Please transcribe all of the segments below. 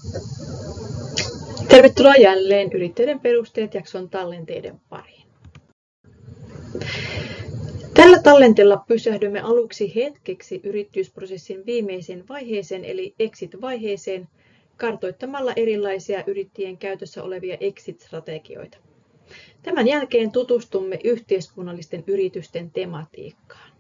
Tervetuloa jälleen Yrittäjyyden perusteet jakson tallenteiden pariin. Tällä tallenteella pysähdymme aluksi hetkeksi yrittäjyysprosessin viimeiseen vaiheeseen eli exit-vaiheeseen kartoittamalla erilaisia yrittäjien käytössä olevia exit-strategioita. Tämän jälkeen tutustumme yhteiskunnallisten yritysten tematiikkaan.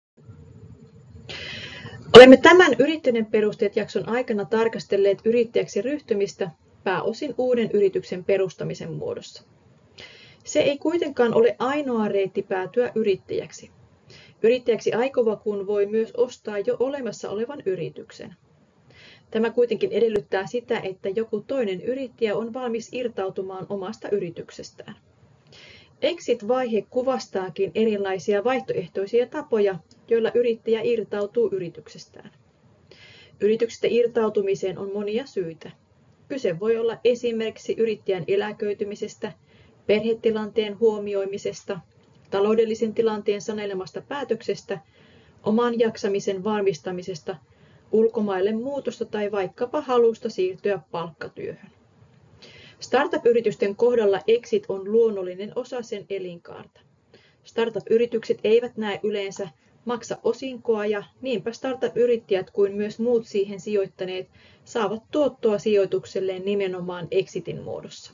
Olemme tämän Yrittäjyyden perusteet jakson aikana tarkastelleet yrittäjäksi ryhtymistä pääosin uuden yrityksen perustamisen muodossa. Se ei kuitenkaan ole ainoa reitti päätyä yrittäjäksi. Yrittäjäksi aikova kun voi myös ostaa jo olemassa olevan yrityksen. Tämä kuitenkin edellyttää sitä, että joku toinen yrittäjä on valmis irtautumaan omasta yrityksestään. Exit-vaihe kuvastaakin erilaisia vaihtoehtoisia tapoja, joilla yrittäjä irtautuu yrityksestään. Yrityksestä irtautumiseen on monia syitä. Kyse voi olla esimerkiksi yrittäjän eläköitymisestä, perhetilanteen huomioimisesta, taloudellisen tilanteen sanelemasta päätöksestä, oman jaksamisen varmistamisesta, ulkomaille muutosta tai vaikkapa halusta siirtyä palkkatyöhön. Startup-yritysten kohdalla exit on luonnollinen osa sen elinkaarta. Startup-yritykset eivät näe yleensä maksa osinkoa ja niinpä startup-yrittäjät kuin myös muut siihen sijoittaneet saavat tuottoa sijoitukselleen nimenomaan exitin muodossa.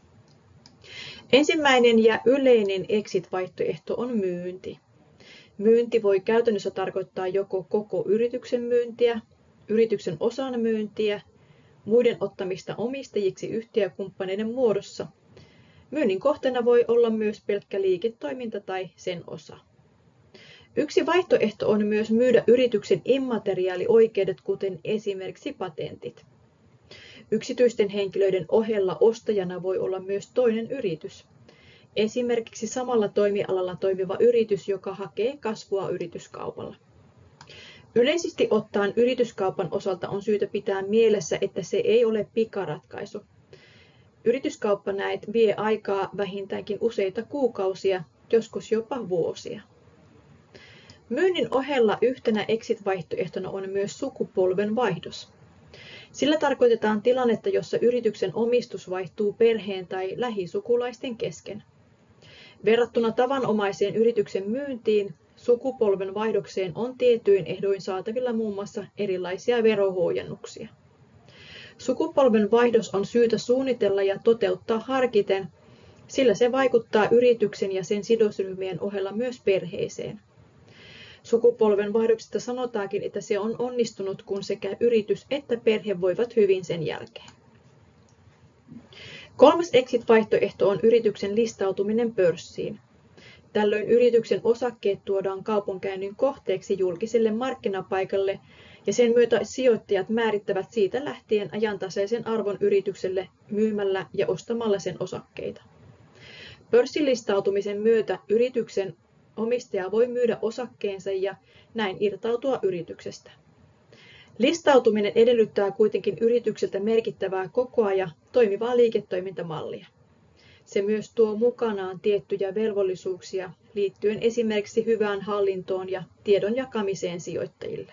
Ensimmäinen ja yleinen exit-vaihtoehto on myynti. Myynti voi käytännössä tarkoittaa joko koko yrityksen myyntiä, yrityksen osan myyntiä, muiden ottamista omistajiksi yhtiökumppaneiden muodossa. Myynnin kohteena voi olla myös pelkkä liiketoiminta tai sen osa. Yksi vaihtoehto on myös myydä yrityksen immateriaalioikeudet, kuten esimerkiksi patentit. Yksityisten henkilöiden ohella ostajana voi olla myös toinen yritys. Esimerkiksi samalla toimialalla toimiva yritys, joka hakee kasvua yrityskaupalla. Yleisesti ottaen yrityskaupan osalta on syytä pitää mielessä, että se ei ole pikaratkaisu. Yrityskauppa näet vie aikaa vähintäänkin useita kuukausia, joskus jopa vuosia. Myynnin ohella yhtenä exit-vaihtoehtona on myös sukupolvenvaihdos. Sillä tarkoitetaan tilannetta, jossa yrityksen omistus vaihtuu perheen tai lähisukulaisten kesken. Verrattuna tavanomaiseen yrityksen myyntiin, sukupolvenvaihdokseen on tietyin ehdoin saatavilla muun muassa erilaisia verohuojennuksia. Sukupolvenvaihdos on syytä suunnitella ja toteuttaa harkiten, sillä se vaikuttaa yrityksen ja sen sidosryhmien ohella myös perheeseen. Sukupolvenvaihdoksesta sanotaankin, että se on onnistunut, kun sekä yritys että perhe voivat hyvin sen jälkeen. Kolmas exit-vaihtoehto on yrityksen listautuminen pörssiin. Tällöin yrityksen osakkeet tuodaan kaupankäynnin kohteeksi julkiselle markkinapaikalle ja sen myötä sijoittajat määrittävät siitä lähtien ajantasaisen arvon yritykselle myymällä ja ostamalla sen osakkeita. Pörssilistautumisen myötä yrityksen omistaja voi myydä osakkeensa ja näin irtautua yrityksestä. Listautuminen edellyttää kuitenkin yritykseltä merkittävää kokoa ja toimivaa liiketoimintamallia. Se myös tuo mukanaan tiettyjä velvollisuuksia liittyen esimerkiksi hyvään hallintoon ja tiedon jakamiseen sijoittajille.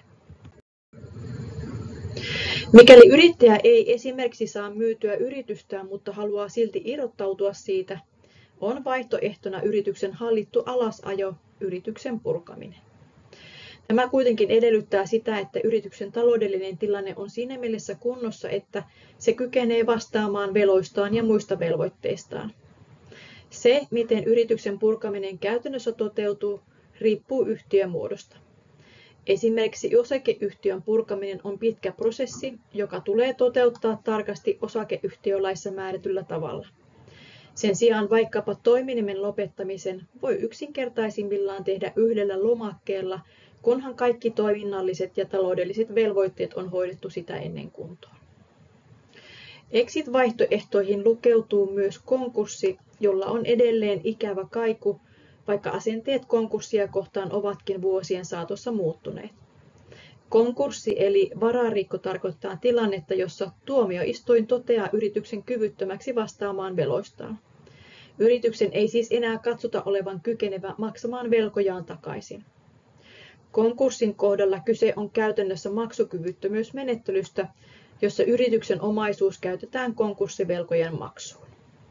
Mikäli yrittäjä ei esimerkiksi saa myytyä yritystään, mutta haluaa silti irrottautua siitä, on vaihtoehtona yrityksen hallittu alasajo, yrityksen purkaminen. Tämä kuitenkin edellyttää sitä, että yrityksen taloudellinen tilanne on siinä mielessä kunnossa, että se kykenee vastaamaan veloistaan ja muista velvoitteistaan. Se, miten yrityksen purkaminen käytännössä toteutuu, riippuu yhtiömuodosta. Esimerkiksi osakeyhtiön purkaminen on pitkä prosessi, joka tulee toteuttaa tarkasti osakeyhtiölaissa määrätyllä tavalla. Sen sijaan vaikkapa toiminimen lopettamisen voi yksinkertaisimmillaan tehdä yhdellä lomakkeella, kunhan kaikki toiminnalliset ja taloudelliset velvoitteet on hoidettu sitä ennen kuntoon. Exit-vaihtoehtoihin lukeutuu myös konkurssi, jolla on edelleen ikävä kaiku, vaikka asenteet konkurssia kohtaan ovatkin vuosien saatossa muuttuneet. Konkurssi eli vararikko tarkoittaa tilannetta, jossa tuomioistuin toteaa yrityksen kyvyttömäksi vastaamaan veloistaan. Yrityksen ei siis enää katsota olevan kykenevä maksamaan velkojaan takaisin. Konkurssin kohdalla kyse on käytännössä maksukyvyttömyysmenettelystä, jossa yrityksen omaisuus käytetään konkurssivelkojen maksuun.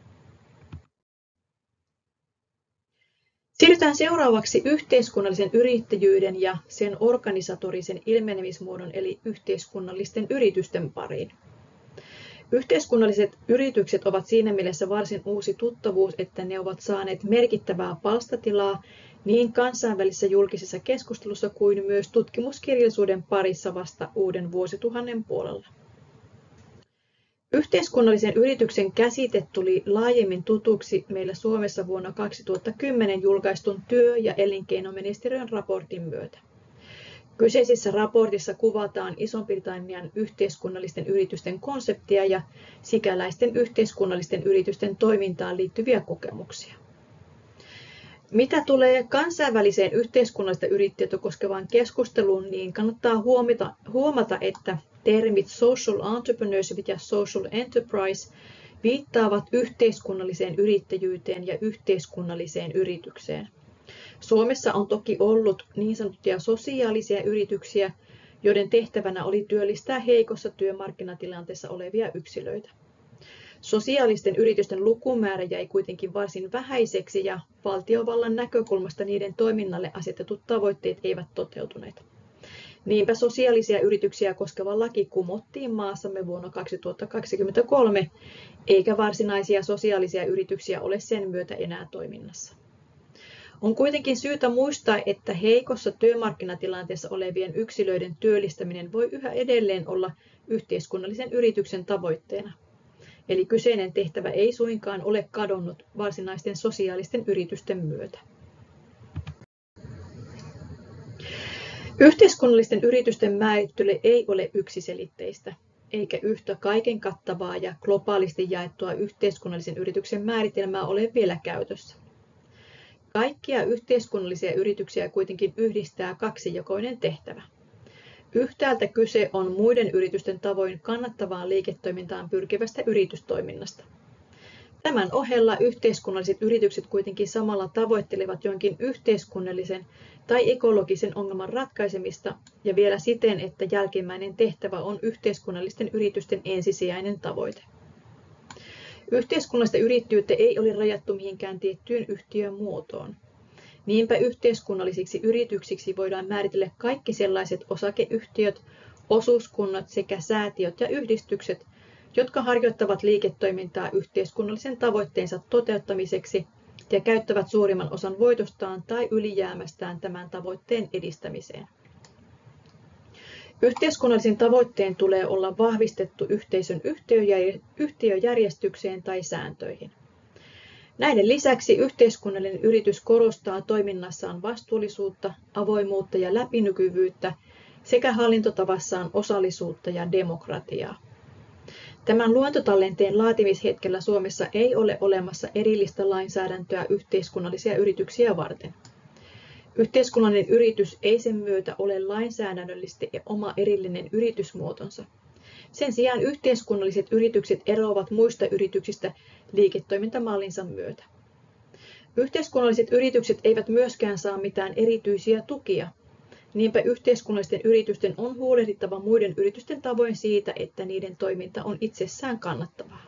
Siirrytään seuraavaksi yhteiskunnallisen yrittäjyyden ja sen organisatorisen ilmenemismuodon eli yhteiskunnallisten yritysten pariin. Yhteiskunnalliset yritykset ovat siinä mielessä varsin uusi tuttavuus, että ne ovat saaneet merkittävää palstatilaa niin kansainvälisessä julkisessa keskustelussa kuin myös tutkimuskirjallisuuden parissa vasta uuden vuosituhannen puolella. Yhteiskunnallisen yrityksen käsite tuli laajemmin tutuksi meillä Suomessa vuonna 2010 julkaistun työ- ja elinkeinoministeriön raportin myötä. Kyseisessä raportissa kuvataan Ison-Britannian yhteiskunnallisten yritysten konseptia ja sikäläisten yhteiskunnallisten yritysten toimintaan liittyviä kokemuksia. Mitä tulee kansainväliseen yhteiskunnallista yrittäjyyttä koskevaan keskusteluun, niin kannattaa huomata, että termit social entrepreneurship ja social enterprise viittaavat yhteiskunnalliseen yrittäjyyteen ja yhteiskunnalliseen yritykseen. Suomessa on toki ollut niin sanottuja sosiaalisia yrityksiä, joiden tehtävänä oli työllistää heikossa työmarkkinatilanteessa olevia yksilöitä. Sosiaalisten yritysten lukumäärä jäi kuitenkin varsin vähäiseksi ja valtiovallan näkökulmasta niiden toiminnalle asetetut tavoitteet eivät toteutuneet. Niinpä sosiaalisia yrityksiä koskeva laki kumottiin maassamme vuonna 2023, eikä varsinaisia sosiaalisia yrityksiä ole sen myötä enää toiminnassa. On kuitenkin syytä muistaa, että heikossa työmarkkinatilanteessa olevien yksilöiden työllistäminen voi yhä edelleen olla yhteiskunnallisen yrityksen tavoitteena. Eli kyseinen tehtävä ei suinkaan ole kadonnut varsinaisten sosiaalisten yritysten myötä. Yhteiskunnallisten yritysten määrittely ei ole yksiselitteistä, eikä yhtä kaiken kattavaa ja globaalisti jaettua yhteiskunnallisen yrityksen määritelmää ole vielä käytössä. Kaikkia yhteiskunnallisia yrityksiä kuitenkin yhdistää kaksijakoinen tehtävä. Yhtäältä kyse on muiden yritysten tavoin kannattavaan liiketoimintaan pyrkivästä yritystoiminnasta. Tämän ohella yhteiskunnalliset yritykset kuitenkin samalla tavoittelevat jonkin yhteiskunnallisen tai ekologisen ongelman ratkaisemista ja vielä siten, että jälkimmäinen tehtävä on yhteiskunnallisten yritysten ensisijainen tavoite. Yhteiskunnallista yrittäjyyttä ei ole rajattu mihinkään tiettyyn yhtiön muotoon. Niinpä yhteiskunnallisiksi yrityksiksi voidaan määritellä kaikki sellaiset osakeyhtiöt, osuuskunnat sekä säätiöt ja yhdistykset, jotka harjoittavat liiketoimintaa yhteiskunnallisen tavoitteensa toteuttamiseksi ja käyttävät suurimman osan voitostaan tai ylijäämästään tämän tavoitteen edistämiseen. Yhteiskunnallisen tavoitteen tulee olla vahvistettu yhteisön yhtiöjärjestykseen tai sääntöihin. Näiden lisäksi yhteiskunnallinen yritys korostaa toiminnassaan vastuullisuutta, avoimuutta ja läpinäkyvyyttä sekä hallintotavassaan osallisuutta ja demokratiaa. Tämän luontotallenteen laatimishetkellä Suomessa ei ole olemassa erillistä lainsäädäntöä yhteiskunnallisia yrityksiä varten. Yhteiskunnallinen yritys ei sen myötä ole lainsäädännöllisesti oma erillinen yritysmuotonsa. Sen sijaan yhteiskunnalliset yritykset eroavat muista yrityksistä liiketoimintamallinsa myötä. Yhteiskunnalliset yritykset eivät myöskään saa mitään erityisiä tukia. Niinpä yhteiskunnallisten yritysten on huolehdittava muiden yritysten tavoin siitä, että niiden toiminta on itsessään kannattavaa.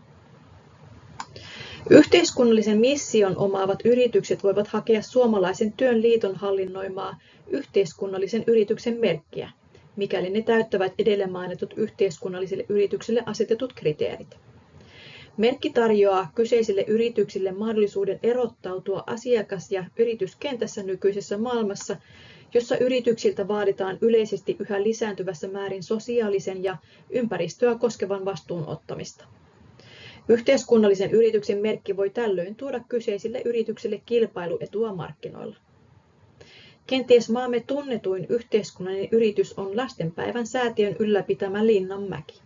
Yhteiskunnallisen mission omaavat yritykset voivat hakea Suomalaisen työn liiton hallinnoimaa yhteiskunnallisen yrityksen merkkiä, mikäli ne täyttävät edellä mainitut yhteiskunnallisille yrityksille asetetut kriteerit. Merkki tarjoaa kyseisille yrityksille mahdollisuuden erottautua asiakas- ja yrityskentässä nykyisessä maailmassa, jossa yrityksiltä vaaditaan yleisesti yhä lisääntyvässä määrin sosiaalisen ja ympäristöä koskevan vastuun ottamista. Yhteiskunnallisen yrityksen merkki voi tällöin tuoda kyseisille yrityksille kilpailuetua markkinoilla. Kenties maamme tunnetuin yhteiskunnallinen yritys on Lastenpäivän säätiön ylläpitämä Linnanmäki.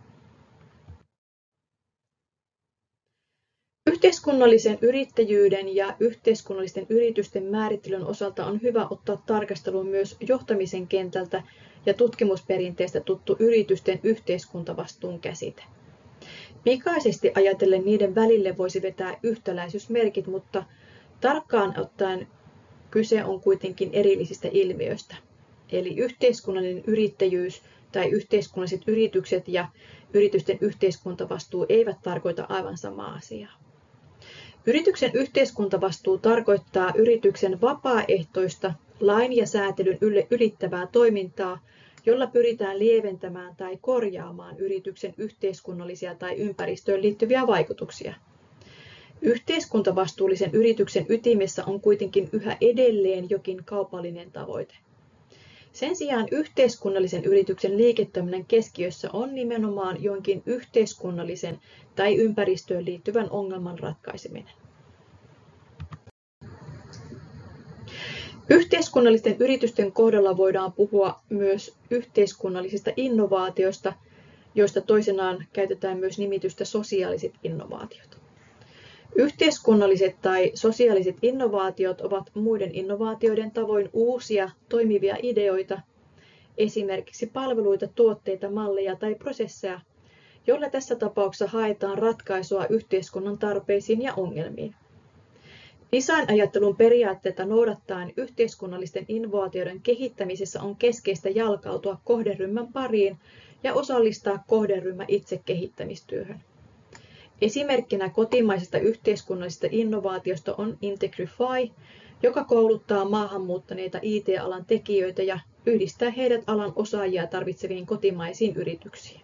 Yhteiskunnallisen yrittäjyyden ja yhteiskunnallisten yritysten määrittelyn osalta on hyvä ottaa tarkasteluun myös johtamisen kentältä ja tutkimusperinteestä tuttu yritysten yhteiskuntavastuun käsite. Pikaisesti ajatellen niiden välille voisi vetää yhtäläisyysmerkit, mutta tarkkaan ottaen kyse on kuitenkin erillisistä ilmiöistä. Eli yhteiskunnallinen yrittäjyys tai yhteiskunnalliset yritykset ja yritysten yhteiskuntavastuu eivät tarkoita aivan samaa asiaa. Yrityksen yhteiskuntavastuu tarkoittaa yrityksen vapaaehtoista lain ja säätelyn ylittävää toimintaa, jolla pyritään lieventämään tai korjaamaan yrityksen yhteiskunnallisia tai ympäristöön liittyviä vaikutuksia. Yhteiskuntavastuullisen yrityksen ytimessä on kuitenkin yhä edelleen jokin kaupallinen tavoite. Sen sijaan yhteiskunnallisen yrityksen liiketoiminnan keskiössä on nimenomaan jonkin yhteiskunnallisen tai ympäristöön liittyvän ongelman ratkaiseminen. Yhteiskunnallisten yritysten kohdalla voidaan puhua myös yhteiskunnallisista innovaatioista, joista toisenaan käytetään myös nimitystä sosiaaliset innovaatiot. Yhteiskunnalliset tai sosiaaliset innovaatiot ovat muiden innovaatioiden tavoin uusia, toimivia ideoita, esimerkiksi palveluita, tuotteita, malleja tai prosesseja, joilla tässä tapauksessa haetaan ratkaisua yhteiskunnan tarpeisiin ja ongelmiin. Design-ajattelun periaatteita noudattaen yhteiskunnallisten innovaatioiden kehittämisessä on keskeistä jalkautua kohderyhmän pariin ja osallistaa kohderyhmä itse kehittämistyöhön. Esimerkkinä kotimaisesta yhteiskunnallisesta innovaatiosta on Integrify, joka kouluttaa maahanmuuttaneita IT-alan tekijöitä ja yhdistää heidät alan osaajia tarvitseviin kotimaisiin yrityksiin.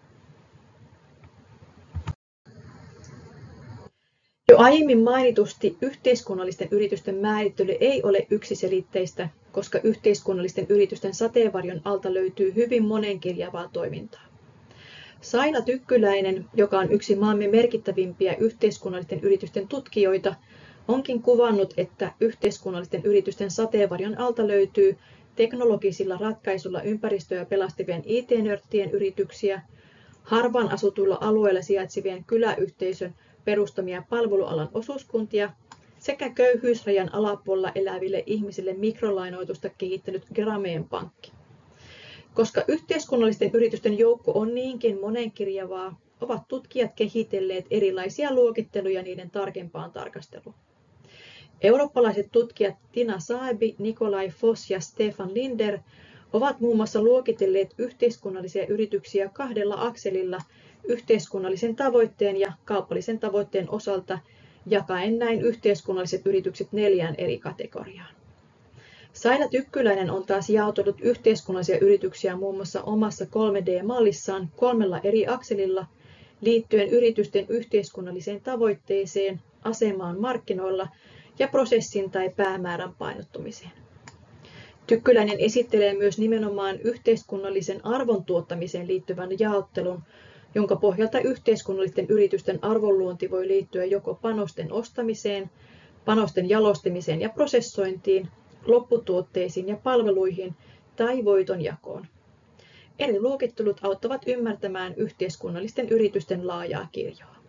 Jo aiemmin mainitusti yhteiskunnallisten yritysten määrittely ei ole yksiselitteistä, koska yhteiskunnallisten yritysten sateenvarjon alta löytyy hyvin monenkirjavaa toimintaa. Saila Tykkyläinen, joka on yksi maamme merkittävimpiä yhteiskunnallisten yritysten tutkijoita, onkin kuvannut, että yhteiskunnallisten yritysten sateenvarjon alta löytyy teknologisilla ratkaisuilla ympäristöä pelastavien IT-nörttien yrityksiä, harvaan asutuilla alueilla sijaitsevien kyläyhteisön perustamia palvelualan osuuskuntia sekä köyhyysrajan alapuolella eläville ihmisille mikrolainoitusta kehittänyt Grameen Pankki. Koska yhteiskunnallisten yritysten joukko on niinkin monenkirjavaa, ovat tutkijat kehitelleet erilaisia luokitteluja niiden tarkempaan tarkasteluun. Eurooppalaiset tutkijat Tina Saabi, Nikolai Voss ja Stefan Linder ovat muun muassa luokitelleet yhteiskunnallisia yrityksiä kahdella akselilla yhteiskunnallisen tavoitteen ja kaupallisen tavoitteen osalta, jakaen näin yhteiskunnalliset yritykset 4 eri kategoriaan. Saila Tykkyläinen on taas jaotellut yhteiskunnallisia yrityksiä muun muassa omassa 3D-mallissaan 3 eri akselilla liittyen yritysten yhteiskunnalliseen tavoitteeseen, asemaan markkinoilla ja prosessin tai päämäärän painottumiseen. Tykkyläinen esittelee myös nimenomaan yhteiskunnallisen arvon tuottamiseen liittyvän jaottelun, jonka pohjalta yhteiskunnallisten yritysten arvonluonti voi liittyä joko panosten ostamiseen, panosten jalostamiseen ja prosessointiin, lopputuotteisiin ja palveluihin tai voitonjakoon. Eri luokittelut auttavat ymmärtämään yhteiskunnallisten yritysten laajaa kirjoa.